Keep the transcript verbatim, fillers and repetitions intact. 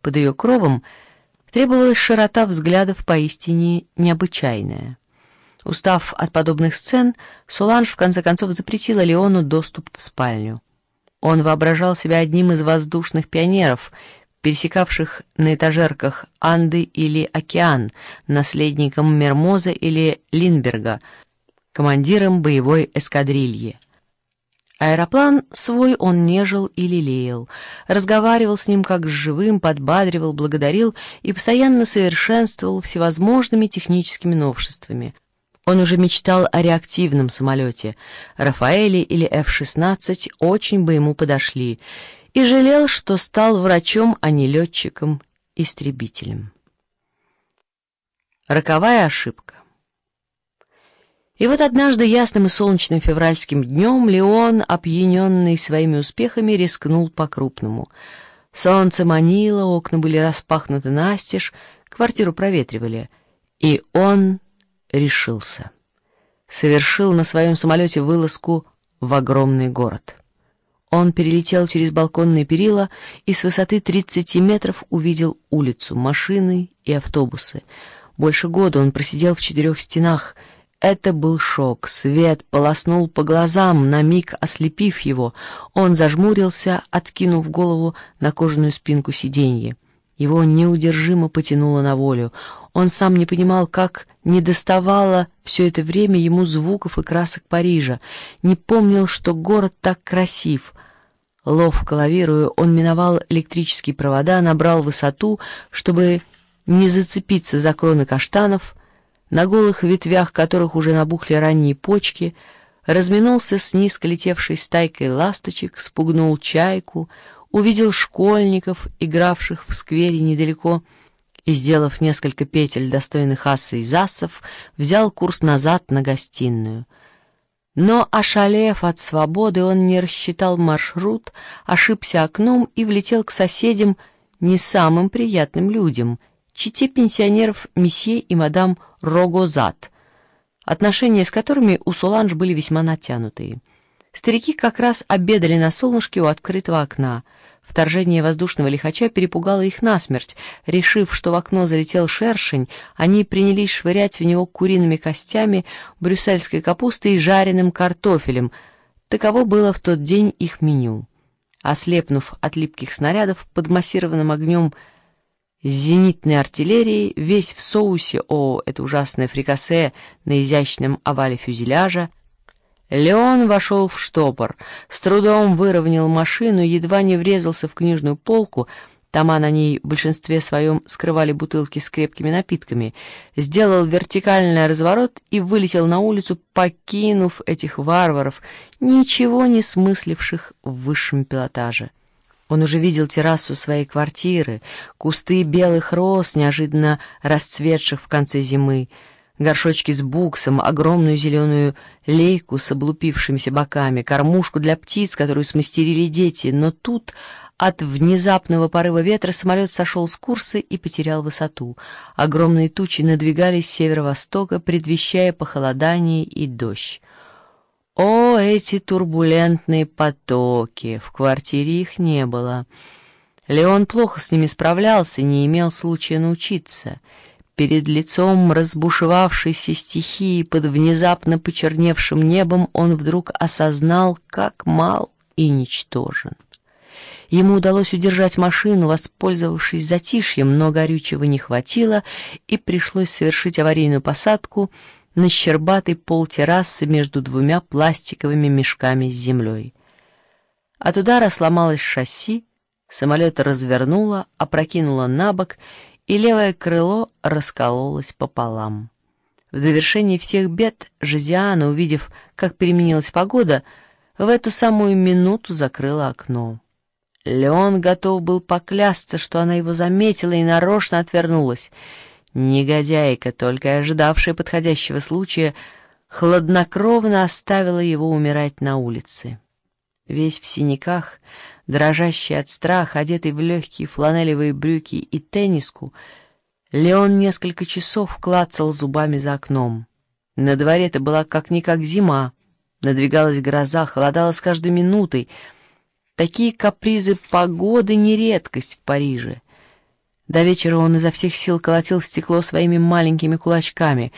под ее кровом, требовалась широта взглядов поистине необычайная. Устав от подобных сцен, Соланж в конце концов запретила Леону доступ в спальню. Он воображал себя одним из воздушных пионеров, пересекавших на этажерках Анды или океан, наследником Мермоза или Линдберга, командиром боевой эскадрильи. Аэроплан свой он нежил и лелеял, разговаривал с ним как с живым, подбадривал, благодарил и постоянно совершенствовал всевозможными техническими новшествами. Он уже мечтал о реактивном самолете. Рафаэли или эф шестнадцать очень бы ему подошли, и жалел, что стал врачом, а не летчиком-истребителем. Роковая ошибка. И вот однажды ясным и солнечным февральским днем Леон, опьяненный своими успехами, рискнул по-крупному. Солнце манило, окна были распахнуты настежь, квартиру проветривали, и он решился. Совершил на своем самолете вылазку в огромный город. Он перелетел через балконные перила и с высоты тридцати метров увидел улицу, машины и автобусы. Больше года он просидел в четырех стенах. Это был шок. Свет полоснул по глазам, на миг ослепив его. Он зажмурился, откинув голову на кожаную спинку сиденья. Его неудержимо потянуло на волю. Он сам не понимал, как недоставало все это время ему звуков и красок Парижа, не помнил, что город так красив. Ловко лавируя, он миновал электрические провода, набрал высоту, чтобы не зацепиться за кроны каштанов, на голых ветвях которых уже набухли ранние почки, разминулся с низко летевшей стайкой ласточек, спугнул чайку, увидел школьников, игравших в сквере недалеко, и, сделав несколько петель, достойных аса и засов, взял курс назад на гостиную. Но, ошалев от свободы, он не рассчитал маршрут, ошибся окном и влетел к соседям, не самым приятным людям, чете пенсионеров месье и мадам Рогозат, отношения с которыми у Соланж были весьма натянутые. Старики как раз обедали на солнышке у открытого окна. Вторжение воздушного лихача перепугало их насмерть. Решив, что в окно залетел шершень, они принялись швырять в него куриными костями, брюссельской капустой и жареным картофелем. Таково было в тот день их меню. Ослепнув от липких снарядов под массированным огнем зенитной артиллерии, весь в соусе, о, это ужасное фрикасе на изящном овале фюзеляжа, Леон вошел в штопор, с трудом выровнял машину, едва не врезался в книжную полку, тома на ней в большинстве своем скрывали бутылки с крепкими напитками, сделал вертикальный разворот и вылетел на улицу, покинув этих варваров, ничего не смысливших в высшем пилотаже. Он уже видел террасу своей квартиры, кусты белых роз, неожиданно расцветших в конце зимы, горшочки с буксом, огромную зеленую лейку с облупившимися боками, кормушку для птиц, которую смастерили дети, но тут от внезапного порыва ветра самолет сошел с курса и потерял высоту. Огромные тучи надвигались с северо-востока, предвещая похолодание и дождь. О, эти турбулентные потоки! В квартире их не было. Леон плохо с ними справлялся, не имел случая научиться. Перед лицом разбушевавшейся стихии под внезапно почерневшим небом он вдруг осознал, как мал и ничтожен. Ему удалось удержать машину, воспользовавшись затишьем, но горючего не хватило, и пришлось совершить аварийную посадку на щербатый пол террасы между двумя пластиковыми мешками с землей. От удара сломалось шасси, самолет развернуло, опрокинуло на бок, и левое крыло раскололось пополам. В довершении всех бед Жозиана, увидев, как переменилась погода, в эту самую минуту закрыла окно. Леон готов был поклясться, что она его заметила и нарочно отвернулась. Негодяйка, только ожидавшая подходящего случая, хладнокровно оставила его умирать на улице. Весь в синяках, дрожащий от страха, одетый в легкие фланелевые брюки и тенниску, Леон несколько часов клацал зубами за окном. На дворе-то была как-никак зима, надвигалась гроза, холодало с каждой минутой. Такие капризы погоды не редкость в Париже. До вечера он изо всех сил колотил в стекло своими маленькими кулачками,